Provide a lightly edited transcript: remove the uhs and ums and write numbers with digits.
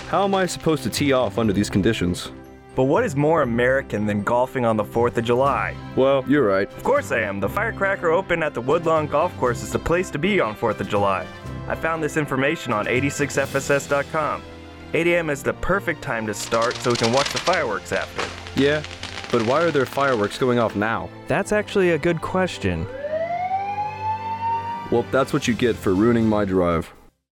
How am I supposed to tee off under these conditions? But what is more American than golfing on the 4th of July? Well, you're right. Of course I am. The Firecracker Open at the Woodlawn Golf Course is the place to be on 4th of July. I found this information on 86fss.com. 8 a.m. is the perfect time to start so we can watch the fireworks after. Yeah, but why are there fireworks going off now? That's actually a good question. Well, that's what you get for ruining my drive.